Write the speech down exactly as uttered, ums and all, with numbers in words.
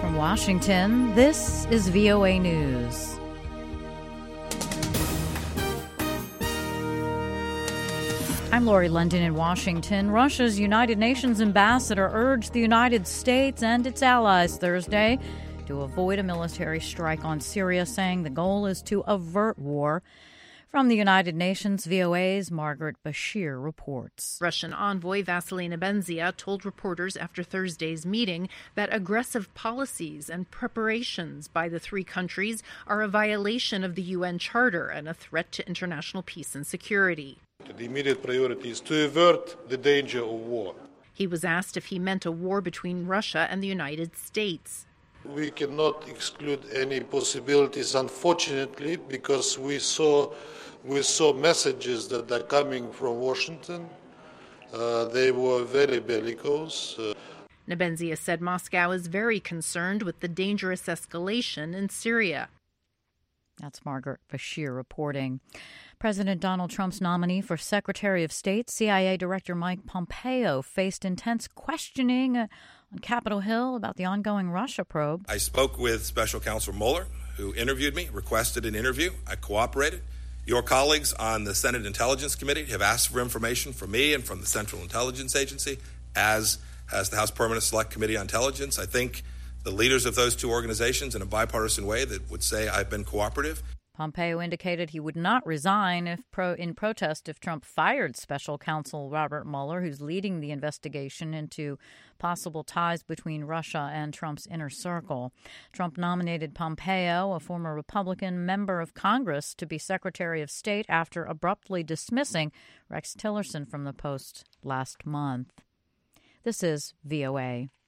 From Washington, this is V O A News. I'm Lori London in Washington. Russia's United Nations ambassador urged the United States and its allies Thursday to avoid a military strike on Syria, saying the goal is to avert war. From the United Nations, V O A's Margaret Bashir reports. Russian envoy Vasily Nebenzia told reporters after Thursday's meeting that aggressive policies and preparations by the three countries are a violation of the U N Charter and a threat to international peace and security. The immediate priority is to avert the danger of war. He was asked if he meant a war between Russia and the United States. We cannot exclude any possibilities, unfortunately, because we saw we saw messages that are coming from Washington. Uh, they were very bellicose. Uh, Nebenzia said Moscow is very concerned with the dangerous escalation in Syria. That's Margaret Bashir reporting. President Donald Trump's nominee for Secretary of State, C I A Director Mike Pompeo, faced intense questioning on Capitol Hill about the ongoing Russia probe. I spoke with Special Counsel Mueller, who interviewed me, requested an interview. I cooperated. Your colleagues on the Senate Intelligence Committee have asked for information from me and from the Central Intelligence Agency, as has the House Permanent Select Committee on Intelligence. I think the leaders of those two organizations, in a bipartisan way, that would say I've been cooperative. Pompeo indicated he would not resign if pro, in protest if Trump fired Special Counsel Robert Mueller, who's leading the investigation into possible ties between Russia and Trump's inner circle. Trump nominated Pompeo, a former Republican member of Congress, to be Secretary of State after abruptly dismissing Rex Tillerson from the post last month. This is V O A.